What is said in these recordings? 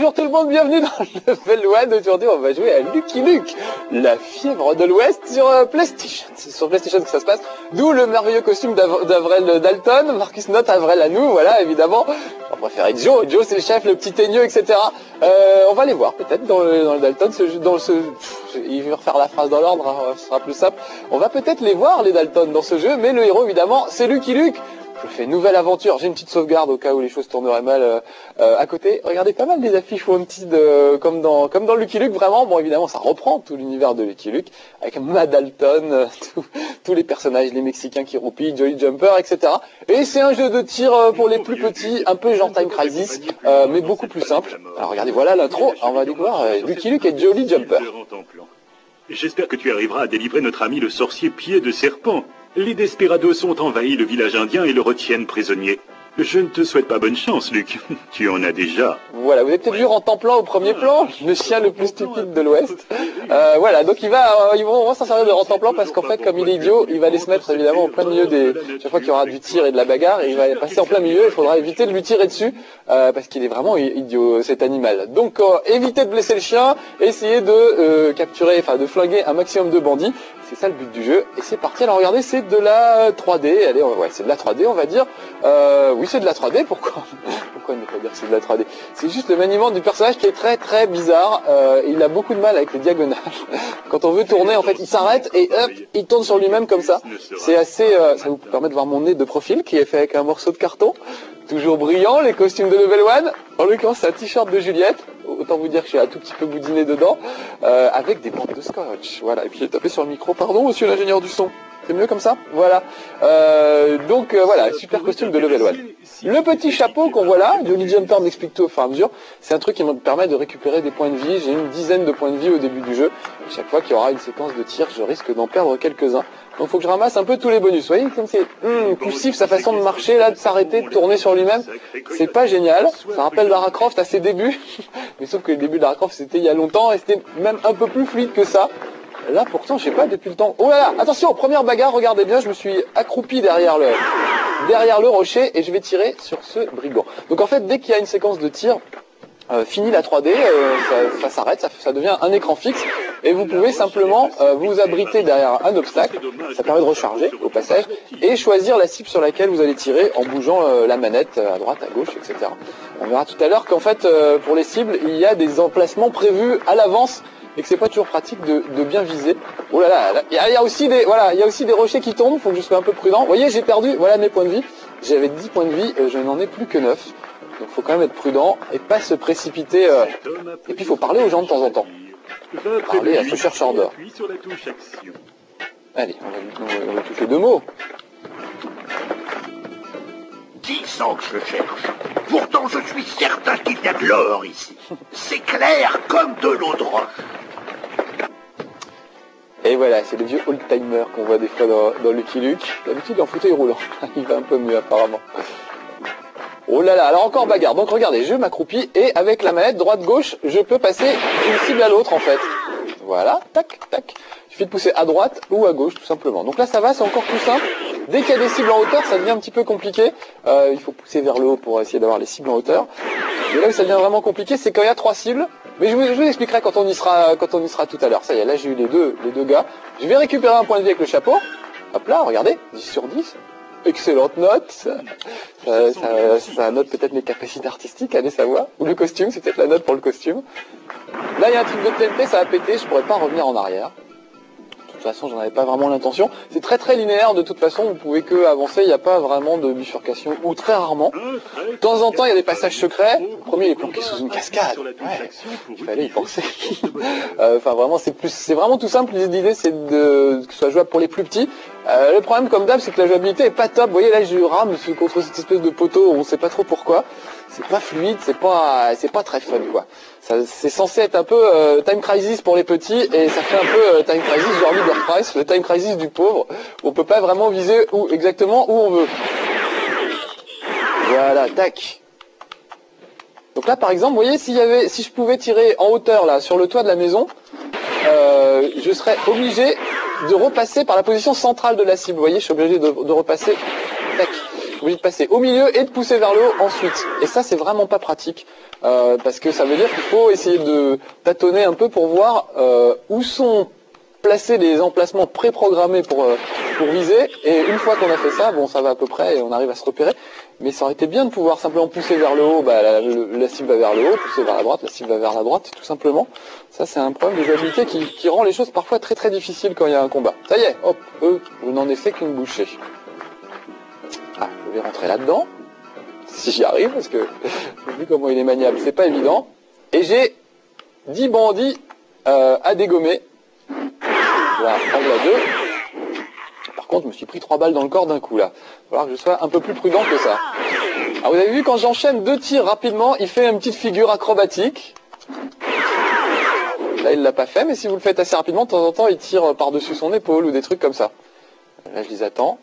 Bonjour tout le monde, bienvenue dans le Level 1. Aujourd'hui on va jouer à Lucky Luke, la fièvre de l'Ouest sur PlayStation. C'est sur PlayStation que ça se passe, d'où le merveilleux costume d'Avrel Dalton, Marcus Note, Avrel à nous, voilà évidemment. On préfère Joe, Joe c'est le chef, le petit teigneux, etc. On va les voir peut-être dans le Dalton, il va refaire la phrase dans l'ordre, hein, ce sera plus simple. On va peut-être les voir les Dalton dans ce jeu, mais le héros évidemment c'est Lucky Luke. Je fais nouvelle aventure, j'ai une petite sauvegarde au cas où les choses tourneraient mal à côté. Regardez pas mal des affiches Wanted comme dans Lucky Luke, vraiment. Bon évidemment ça reprend tout l'univers de Lucky Luke, avec Mad Dalton, tous les personnages, les Mexicains qui roupillent, Jolly Jumper, etc. Et c'est un jeu de tir pour les plus petits, un peu genre Time Crisis, mais beaucoup plus simple. Alors regardez, voilà l'intro, on va découvrir Lucky Luke et Jolly Jumper. J'espère que tu arriveras à délivrer notre ami le sorcier Pied de Serpent. Les Desperados ont envahi le village indien et le retiennent prisonnier. Je ne te souhaite pas bonne chance, Luc. Tu en as déjà. Voilà, vous avez peut-être vu Rentemplant au premier plan, le chien le plus stupide de l'Ouest. Voilà, donc on va s'en servir de Rentemplant parce qu'en fait, comme il est idiot, il va aller se mettre évidemment en plein milieu chaque fois qu'il y aura du tir et de la bagarre, il va passer en plein milieu, il faudra éviter de lui tirer dessus, parce qu'il est vraiment idiot, cet animal. Donc, évitez de blesser le chien, essayez de de flinguer un maximum de bandits. C'est ça le but du jeu. Et c'est parti. Alors regardez, c'est de la 3D. Allez, ouais, c'est de la 3D, on va dire. Oui, c'est de la 3D. Pourquoi ne pas dire que c'est de la 3D? C'est juste le maniement du personnage qui est très très bizarre. Il a beaucoup de mal avec les diagonales. Quand on veut tourner, en fait, il s'arrête et hop, il tourne sur lui-même comme ça. C'est assez... ça vous permet de voir mon nez de profil qui est fait avec un morceau de carton. Toujours brillant, les costumes de Level 1. En l'occurrence, c'est un t-shirt de Juliette. Autant vous dire que je suis un tout petit peu boudiné dedans. Avec des bandes de scotch. Voilà. Et puis j'ai tapé sur le micro. Pardon, monsieur l'ingénieur du son. C'est mieux comme ça? Voilà. Voilà, super costume de Level 1. Le petit chapeau qu'on voit là, Jolly Jumper m'explique tout au fur et à mesure. C'est un truc qui me permet de récupérer des points de vie. J'ai une dizaine de points de vie au début du jeu. Et chaque fois qu'il y aura une séquence de tir, je risque d'en perdre quelques-uns. Donc il faut que je ramasse un peu tous les bonus. Vous voyez comme c'est poussif sa façon de marcher, là, de s'arrêter, de tourner sur lui-même. C'est pas génial. Ça rappelle Lara Croft à ses débuts. Mais sauf que les débuts de Lara Croft c'était il y a longtemps et c'était même un peu plus fluide que ça. Là pourtant je sais pas depuis le temps. Oh là là, attention, première bagarre, regardez bien, je me suis accroupi derrière le rocher et je vais tirer sur ce brigand. Donc en fait dès qu'il y a une séquence de tir, fini la 3D, ça s'arrête, ça devient un écran fixe et vous pouvez simplement vous abriter derrière un obstacle, ça permet de recharger au passage et choisir la cible sur laquelle vous allez tirer en bougeant la manette à droite, à gauche, etc. On verra tout à l'heure qu'en fait pour les cibles il y a des emplacements prévus à l'avance et que c'est pas toujours pratique de bien viser. Oh là là, il y a aussi des rochers qui tombent, faut que je sois un peu prudent. Vous voyez, j'ai perdu, voilà mes points de vie. J'avais 10 points de vie, je n'en ai plus que 9. Donc faut quand même être prudent et pas se précipiter. Et puis il faut parler aux gens de temps en temps. Parler à ce chercheur d'or. Allez, on va toucher 2 mots. 10 ans que je cherche. Pourtant, je suis certain qu'il y a de l'or ici. C'est clair comme de l'eau de roche. Et voilà, c'est le vieux old-timer qu'on voit des fois dans Lucky Luke. D'habitude, en fauteuil roulant. Il va un peu mieux, apparemment. Oh là là, alors encore bagarre. Donc regardez, je m'accroupis et avec la manette droite-gauche, je peux passer d'une cible à l'autre, en fait. Voilà, tac, tac. Il suffit de pousser à droite ou à gauche, tout simplement. Donc là, ça va, c'est encore plus simple. Dès qu'il y a des cibles en hauteur, ça devient un petit peu compliqué. Il faut pousser vers le haut pour essayer d'avoir les cibles en hauteur. Et là où ça devient vraiment compliqué, c'est quand il y a 3 cibles. Mais je vous expliquerai quand on y sera tout à l'heure. Ça y est, là j'ai eu les deux gars. Je vais récupérer un point de vie avec le chapeau. Hop là, regardez, 10 sur 10. Excellente note. Ça note peut-être mes capacités artistiques, allez savoir. Ou le costume, c'est peut-être la note pour le costume. Là, il y a un truc de TNT, ça va péter, je pourrais pas revenir en arrière. De toute façon, j'en avais pas vraiment l'intention. C'est très très linéaire, de toute façon, vous pouvez que avancer, il n'y a pas vraiment de bifurcation, ou très rarement. De temps en temps, il y a des passages secrets. Le premier est planqué sous une cascade. Ouais, il fallait y penser. Enfin, vraiment, c'est vraiment tout simple. L'idée, c'est que ce soit jouable pour les plus petits. Le problème, comme d'hab, c'est que la jouabilité est pas top. Vous voyez, là, je rame contre cette espèce de poteau, on sait pas trop pourquoi. C'est pas fluide, c'est pas très fun, quoi. C'est censé être un peu Time Crisis pour les petits, et ça fait un peu Time Crisis genre Leader Price, le Time Crisis du pauvre. On peut pas vraiment viser exactement où on veut. Voilà, tac. Donc là, par exemple, vous voyez, si je pouvais tirer en hauteur, là, sur le toit de la maison, je serais obligé de repasser par la position centrale de la cible. Vous voyez, je suis obligé de repasser. Tac. suis obligé de passer au milieu et de pousser vers le haut ensuite. Et ça, c'est vraiment pas pratique, parce que ça veut dire qu'il faut essayer de tâtonner un peu pour voir où sont placés les emplacements préprogrammés pour viser. Et une fois qu'on a fait ça, bon, ça va à peu près et on arrive à se repérer. Mais ça aurait été bien de pouvoir simplement pousser vers le haut, bah, la cible va vers le haut, pousser vers la droite, la cible va vers la droite, tout simplement. Ça, c'est un problème de jouabilité qui rend les choses parfois très très difficiles quand il y a un combat. Ça y est, hop, je n'en ai fait qu'une bouchée. Ah, je vais rentrer là-dedans, si j'y arrive, parce que vu comment il est maniable, c'est pas évident. Et j'ai 10 bandits à dégommer. Voilà, angle à 2. Par contre, je me suis pris 3 balles dans le corps d'un coup, là. Il va falloir que je sois un peu plus prudent que ça. Alors, vous avez vu, quand j'enchaîne 2 tirs rapidement, il fait une petite figure acrobatique. Là, il l'a pas fait, mais si vous le faites assez rapidement, de temps en temps, il tire par-dessus son épaule ou des trucs comme ça. Là, je les attends.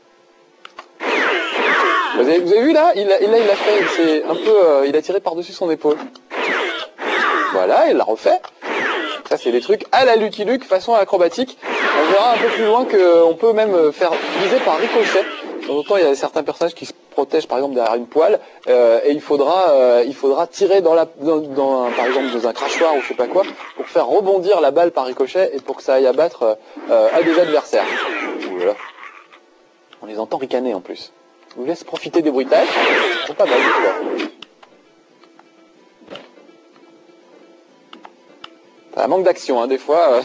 Vous avez vu, là, il a fait, c'est un peu, il a tiré par-dessus son épaule. Voilà, il l'a refait. Ça, c'est des trucs à la Lucky Luke, façon acrobatique. On verra un peu plus loin qu'on peut même faire viser par ricochet. De temps en temps, il y a certains personnages qui se protègent, par exemple, derrière une poêle, et il faudra tirer par exemple, dans un crachoir ou je sais pas quoi, pour faire rebondir la balle par ricochet et pour que ça aille abattre à des adversaires. Voilà. On les entend ricaner en plus. Je vous laisse profiter des bruitages. Ils sont pas mal, des fois. Ça manque d'action, hein, des fois.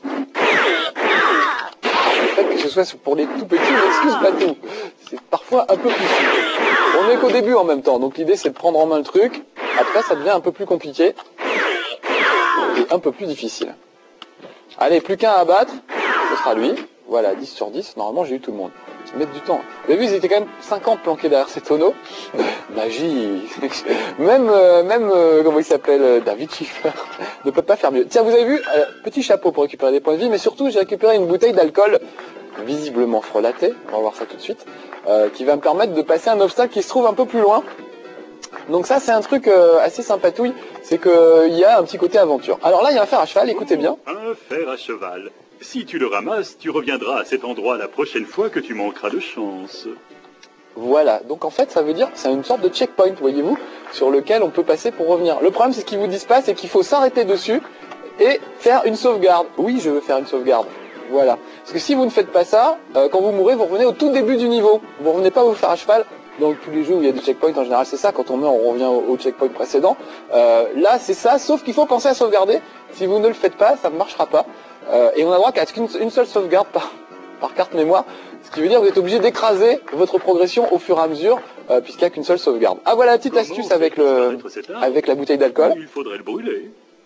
Le fait que ce soit pour les tout petits n'excuse pas tout. C'est parfois un peu plus. On n'est qu'au début en même temps, donc l'idée c'est de prendre en main le truc. Après, ça devient un peu plus compliqué et un peu plus difficile. Allez, plus qu'un à battre, ce sera lui. Voilà, 10 sur 10. Normalement, j'ai eu tout le monde. Ils mettent du temps. Vous avez vu, ils étaient quand même 50 planqués derrière ces tonneaux. Magie. Même comment il s'appelle, David Schiffer, ne peut pas faire mieux. Tiens, vous avez vu, petit chapeau pour récupérer des points de vie, mais surtout, j'ai récupéré une bouteille d'alcool, visiblement frelatée, on va voir ça tout de suite, qui va me permettre de passer un obstacle qui se trouve un peu plus loin. Donc ça, c'est un truc assez sympatouille, c'est qu'il y a un petit côté aventure. Alors là, il y a un fer à cheval, écoutez bien. Un fer à cheval. Si tu le ramasses, tu reviendras à cet endroit la prochaine fois que tu manqueras de chance. Voilà, donc en fait ça veut dire c'est une sorte de checkpoint, voyez-vous, sur lequel on peut passer pour revenir. Le problème c'est ce qu'ils vous disent pas, c'est qu'il faut s'arrêter dessus et faire une sauvegarde. Oui, je veux faire une sauvegarde. Voilà. Parce que si vous ne faites pas ça, quand vous mourrez, vous revenez au tout début du niveau. Vous revenez pas vous faire à cheval. Dans tous les jeux où il y a des checkpoints, en général c'est ça, quand on meurt on revient au checkpoint précédent. Là c'est ça, sauf qu'il faut penser à sauvegarder. Si vous ne le faites pas, ça ne marchera pas. Et on a droit qu'à une seule sauvegarde par carte mémoire, ce qui veut dire que vous êtes obligé d'écraser votre progression au fur et à mesure, puisqu'il n'y a qu'une seule sauvegarde. Ah voilà la petite astuce avec la bouteille d'alcool. Il faudrait le brûler.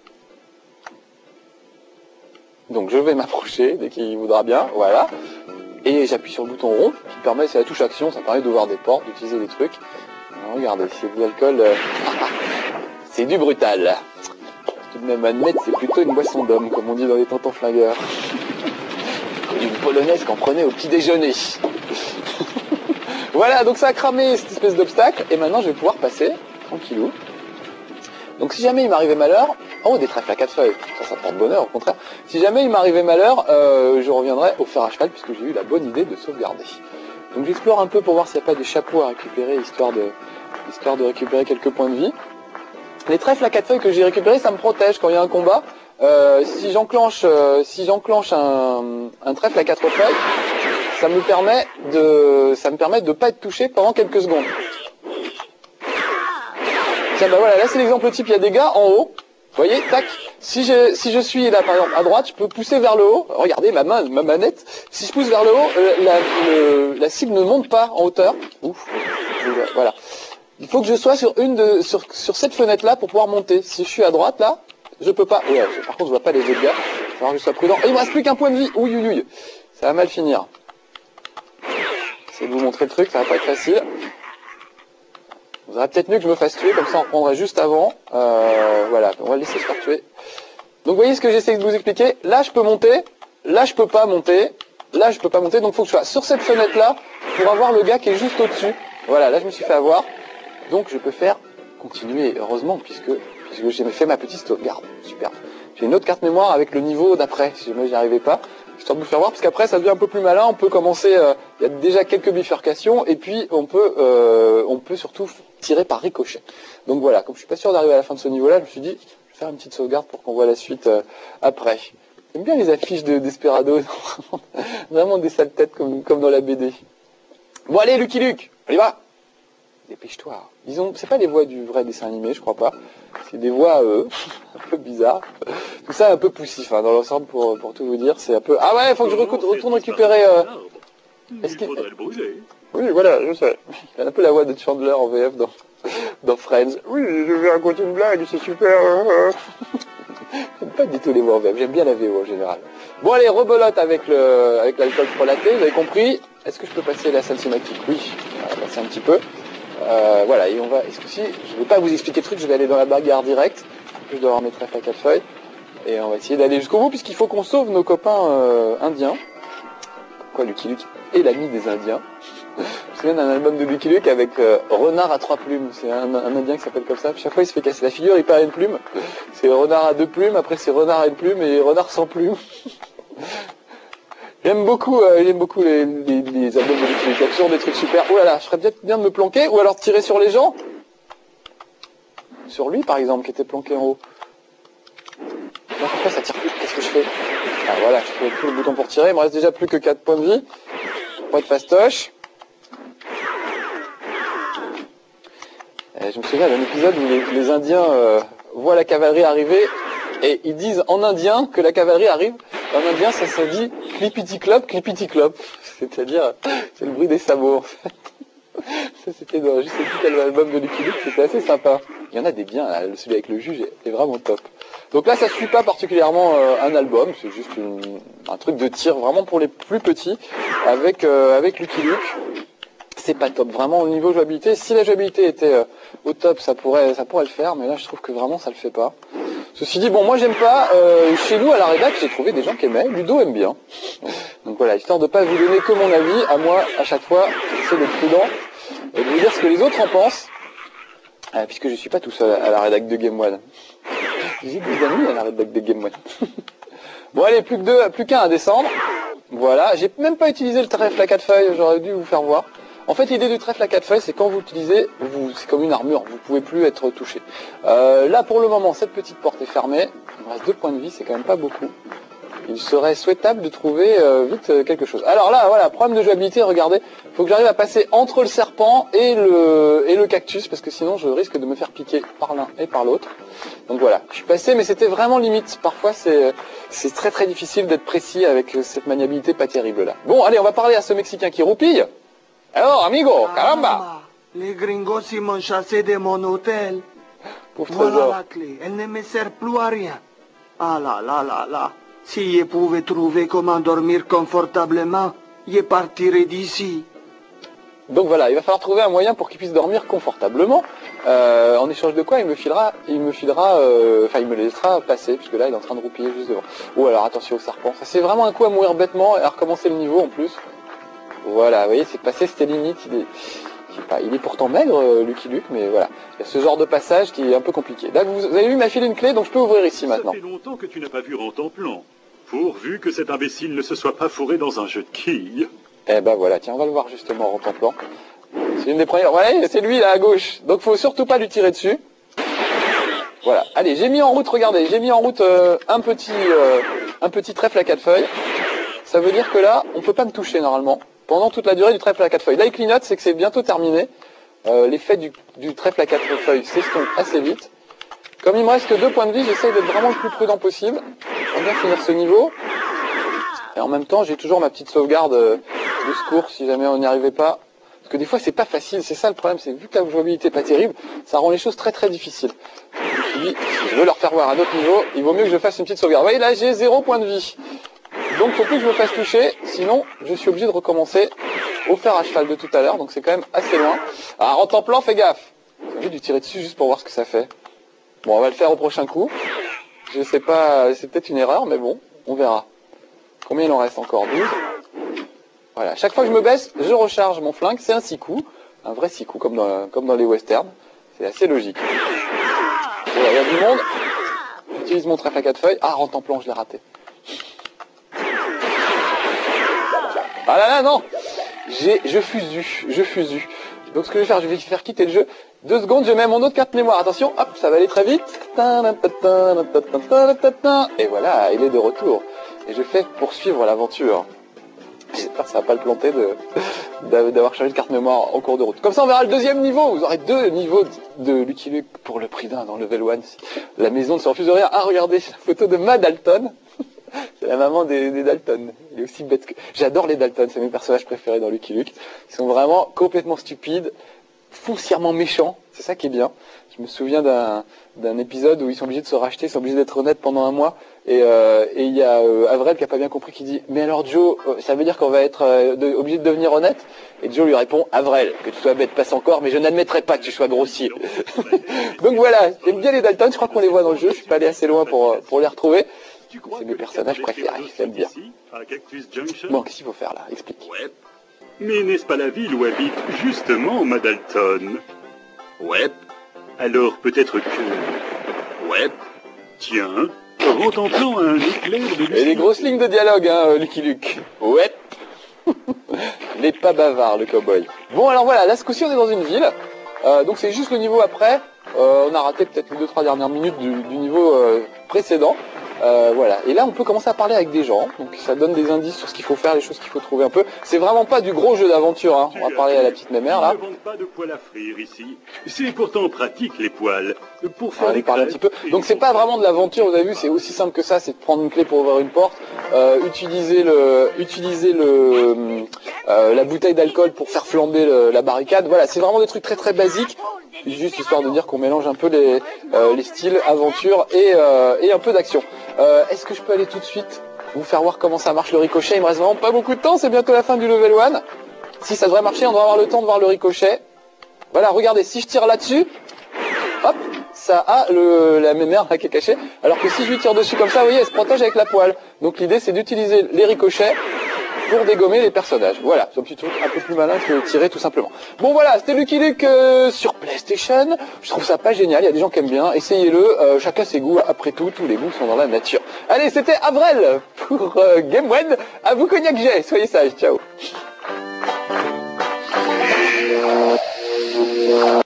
Donc je vais m'approcher dès qu'il voudra bien, voilà. Et j'appuie sur le bouton rond, qui permet, c'est la touche action, ça permet d'ouvrir des portes, d'utiliser des trucs. Alors, regardez, c'est de l'alcool, c'est du brutal. Tout de même admettre, c'est plutôt une boisson d'homme, comme on dit dans les tontons flingueurs. Une polonaise qu'on prenait au petit déjeuner. Voilà, donc ça a cramé cette espèce d'obstacle, et maintenant je vais pouvoir passer, tranquillou. Donc si jamais il m'arrivait malheur, oh des trèfles à 4 feuilles, ça porte bonheur au contraire. Si jamais il m'arrivait malheur, je reviendrai au fer à cheval puisque j'ai eu la bonne idée de sauvegarder. Donc j'explore un peu pour voir s'il n'y a pas des chapeaux à récupérer, histoire de récupérer quelques points de vie. Les trèfles à 4 feuilles que j'ai récupérés, ça me protège quand il y a un combat. Si j'enclenche un trèfle à 4 feuilles, ça me permet de pas être touché pendant quelques secondes. Tiens, bah voilà, là c'est l'exemple type, il y a des gars en haut, vous voyez, tac, si je suis là par exemple à droite, je peux pousser vers le haut, regardez ma manette, si je pousse vers le haut, la cible ne monte pas en hauteur, ouf, voilà. Il faut que je sois sur cette fenêtre là pour pouvoir monter, si je suis à droite là, je peux pas, ouais, par contre je vois pas les autres gars, il va falloir que je sois prudent, et il me reste plus qu'un point de vie, ouïe, ça va mal finir. J'essaie de vous montrer le truc, ça va pas être facile. Vous aurez peut-être mieux que je me fasse tuer, comme ça on reprendrait juste avant. Voilà, on va le laisser se faire tuer. Donc vous voyez ce que j'essaie de vous expliquer. Là je peux monter, là je peux pas monter, là je peux pas monter. Donc il faut que je sois sur cette fenêtre là pour avoir le gars qui est juste au-dessus. Voilà, là je me suis fait avoir. Donc je peux faire continuer, heureusement, puisque j'ai fait ma petite sauvegarde. Super. J'ai une autre carte mémoire avec le niveau d'après, si jamais j'y arrivais pas. histoire de vous faire voir, parce qu'après ça devient un peu plus malin, on peut commencer, il y a déjà quelques bifurcations, et puis on peut surtout tirer par ricochet. Donc voilà, comme je suis pas sûr d'arriver à la fin de ce niveau-là, je me suis dit, je vais faire une petite sauvegarde pour qu'on voit la suite après. J'aime bien les affiches de Desperado, vraiment des sales têtes comme dans la BD. Bon allez Lucky Luke, on y va. Dépêche-toi. Disons, c'est pas les voix du vrai dessin animé, je crois pas. C'est des voix un peu bizarres. Tout ça un peu poussif, hein, dans l'ensemble pour tout vous dire. C'est un peu. Ah ouais, faut que je retourne récupérer. Est-ce qu'il faudrait le brûler? Oui, voilà, je sais. Il y a un peu la voix de Chandler en VF dans Friends. Oui, je vais raconter une blague, c'est super. J'aime pas du tout les voix en VF. J'aime bien la VO en général. Bon allez, rebelote avec l'alcool frelaté. Vous avez compris? Est-ce que je peux passer la scène cinématique? Oui, on va passer un petit peu. Voilà, et on va, est-ce que si, je ne vais pas vous expliquer le truc, je vais aller dans la bagarre directe, je dois avoir mes trèfles à 4 feuilles, et on va essayer d'aller jusqu'au bout, puisqu'il faut qu'on sauve nos copains indiens. Pourquoi Lucky Luke est l'ami des Indiens? Je me souviens d'un album de Lucky Luke avec Renard à 3 plumes, c'est un Indien qui s'appelle comme ça, chaque fois il se fait casser la figure, il perd une plume, c'est Renard à 2 plumes, après c'est Renard à une plume, et Renard sans plume. J'aime beaucoup les albums de Lucky Luke, il y a toujours des trucs super. Oh là là, je ferais peut-être bien de me planquer, ou alors tirer sur les gens. Sur lui par exemple, qui était planqué en haut. Là, pourquoi ça tire plus? Qu'est-ce que je fais? Ah voilà, je fais tout le bouton pour tirer, il me reste déjà plus que 4 points de vie. Pour être fastoche. Je me souviens d'un épisode où les Indiens voient la cavalerie arriver, et ils disent en indien que la cavalerie arrive. En indien, ça se dit clipiti-clop, clipiti-clop. C'est-à-dire, c'est le bruit des sabots, en fait. Ça, c'était dans, je sais plus quel album de Lucky Luke, c'était assez sympa. Il y en a des biens, là, celui avec le juge est vraiment top. Donc là, ça suit pas particulièrement un album, c'est juste un truc de tir vraiment pour les plus petits, avec Lucky Luke. C'est pas top, vraiment au niveau jouabilité. Si la jouabilité était au top, ça pourrait le faire, mais là je trouve que vraiment ça le fait pas. Ceci dit, bon, moi j'aime pas. Chez nous à la rédac, j'ai trouvé des gens qui aimaient. Ludo aime bien. Donc voilà, histoire de pas vous donner que mon avis, à moi à chaque fois, j'essaie d'être prudent et de vous dire ce que les autres en pensent, puisque je suis pas tout seul à la rédac de Game One. J'ai des amis à la rédac de Game One. Bon allez, plus qu'un à descendre. Voilà, j'ai même pas utilisé le trèfle à 4 feuilles, j'aurais dû vous faire voir. En fait, l'idée du trèfle à 4 feuilles, c'est quand vous l'utilisez, c'est comme une armure, vous pouvez plus être touché. Là, pour le moment, cette petite porte est fermée. Il me reste 2 points de vie, c'est quand même pas beaucoup. Il serait souhaitable de trouver vite quelque chose. Alors là, voilà, problème de jouabilité, regardez. Il faut que j'arrive à passer entre le serpent et le cactus, parce que sinon, je risque de me faire piquer par l'un et par l'autre. Donc voilà, je suis passé, mais c'était vraiment limite. Parfois, c'est très très difficile d'être précis avec cette maniabilité pas terrible là. Bon, allez, on va parler à ce Mexicain qui roupille. Alors, amigo, caramba! Les gringos ils m'ont chassé de mon hôtel. Pauvre Voilà trésor. la clé, elle ne me sert plus à rien. Ah là là là là, si je pouvais trouver comment dormir confortablement, je partirais d'ici. Donc voilà, il va falloir trouver un moyen pour qu'il puisse dormir confortablement. En échange de quoi il me laissera passer, puisque là il est en train de roupiller juste devant. Ou alors attention au serpent. Ça c'est vraiment un coup à mourir bêtement et à recommencer le niveau en plus. Voilà, vous voyez, c'est passé, c'était limite. Il est pourtant maigre, Lucky Luke, mais voilà. Il y a ce genre de passage qui est un peu compliqué. Là, vous avez vu, il m'a filé une clé, donc je peux ouvrir ici maintenant. Ça fait longtemps que tu n'as pas vu Rentemplant. Pourvu que cet imbécile ne se soit pas fourré dans un jeu de quilles. Eh ben voilà, tiens, on va le voir justement en Rentemplant. C'est une des premières. Voilà, c'est lui là à gauche. Donc faut surtout pas lui tirer dessus. Voilà. Allez, j'ai mis en route, regardez, j'ai mis en route un petit trèfle à 4 feuilles. Ça veut dire que là, on peut pas me toucher normalement. Pendant toute la durée du trèfle à 4 feuilles. Là, il clignote, c'est que c'est bientôt terminé. L'effet du trèfle à 4 feuilles s'estompe assez vite. Comme il me reste que 2 points de vie, j'essaye d'être vraiment le plus prudent possible. Pour bien finir ce niveau. Et en même temps, j'ai toujours ma petite sauvegarde de secours si jamais on n'y arrivait pas. Parce que des fois, c'est pas facile. C'est ça le problème, c'est que vu que la jouabilité n'est pas terrible, ça rend les choses très très difficiles. Je me suis dit, si je veux leur faire voir à un autre niveau, il vaut mieux que je fasse une petite sauvegarde. Vous voyez, là, j'ai 0 point de vie. Donc, il faut plus que je me fasse toucher, sinon, je suis obligé de recommencer au fer à cheval de tout à l'heure, donc c'est quand même assez loin. Ah, Rentemplant, fais gaffe. J'ai envie de lui tirer dessus juste pour voir ce que ça fait. Bon, on va le faire au prochain coup. Je sais pas, c'est peut-être une erreur, mais bon, on verra. Combien il en reste encore? 12. Voilà, chaque fois que je me baisse, je recharge mon flingue, c'est un 6 coups. Un vrai 6 coups, comme dans les westerns. C'est assez logique. Voilà, il y a du monde. J'utilise mon trèfle à 4 feuilles. Ah, Rentemplant, je l'ai raté. Ah là là, non. Je fusu. Donc ce que je vais faire, je vais faire quitter le jeu. 2 secondes, je mets mon autre carte mémoire. Attention, hop, ça va aller très vite. Et voilà, il est de retour. Et je fais poursuivre l'aventure. J'espère que ça va pas le planter d'avoir changé de carte mémoire en cours de route. Comme ça, on verra le 2e niveau. Vous aurez 2 niveaux de Lucky Luke pour le prix d'un dans level 1. La maison ne se refuse de rien. Ah, regardez, la photo de Ma Dalton. C'est la maman des Dalton. Elle est aussi bête que... J'adore les Dalton, c'est mes personnages préférés dans Lucky Luke. Ils sont vraiment complètement stupides, foncièrement méchants, c'est ça qui est bien. Je me souviens d'un épisode où ils sont obligés de se racheter, ils sont obligés d'être honnêtes pendant un mois, et il y a Avril qui a pas bien compris, qui dit « Mais alors Joe, ça veut dire qu'on va être obligé de devenir honnête ?» Et Joe lui répond « Avril, que tu sois bête passe encore, mais je n'admettrai pas que tu sois grossier. » Donc voilà, j'aime bien les Dalton, je crois qu'on les voit dans le jeu, je suis pas allé assez loin pour les retrouver. C'est mes personnages préférés, j'aime bien. Bon, qu'est-ce qu'il faut faire là? Explique. Ouais. Mais n'est-ce pas la ville où habite justement Ma Dalton? Ouais. Alors peut-être que... Ouais. Tiens, en contemplant un éclair de lucidité... Et les grosses lignes de dialogue, hein, Lucky Luke. Ouais. Il n'est pas bavard, le cowboy. Bon, alors voilà, là, ce coup-ci, on est dans une ville. Donc c'est juste le niveau après. On a raté peut-être les 2-3 dernières minutes du niveau précédent. Voilà. Et là, on peut commencer à parler avec des gens. Donc ça donne des indices sur ce qu'il faut faire, les choses qu'il faut trouver un peu. C'est vraiment pas du gros jeu d'aventure, hein. On va parler à la petite mémère, là. Ils ne vendent pas de poêle à frire ici. C'est pourtant pratique, les poêles. Pour faire on parle un petit peu. Donc c'est pas vraiment de l'aventure, vous avez vu, c'est aussi simple que ça, c'est de prendre une clé pour ouvrir une porte, utiliser la bouteille d'alcool pour faire flamber la barricade. Voilà, c'est vraiment des trucs très très basiques. Juste histoire de dire qu'on mélange un peu les styles aventure et un peu d'action. Est-ce que je peux aller tout de suite vous faire voir comment ça marche le ricochet? Il me reste vraiment pas beaucoup de temps, c'est bientôt la fin du level 1. Si ça devrait marcher, on devrait avoir le temps de voir le ricochet. Voilà, regardez, si je tire là-dessus, hop, ça a la mémère là qui est cachée. Alors que si je lui tire dessus comme ça, vous voyez, elle se protège avec la poêle. Donc l'idée c'est d'utiliser les ricochets pour dégommer les personnages. Voilà, c'est un petit truc un peu plus malin que tirer tout simplement. Bon voilà, c'était Lucky Luke sur PlayStation. Je trouve ça pas génial, il y a des gens qui aiment bien. Essayez-le, chacun ses goûts. Après tout, tous les goûts sont dans la nature. Allez, c'était Avril pour Game One. À vous Cognac J, soyez sages, ciao.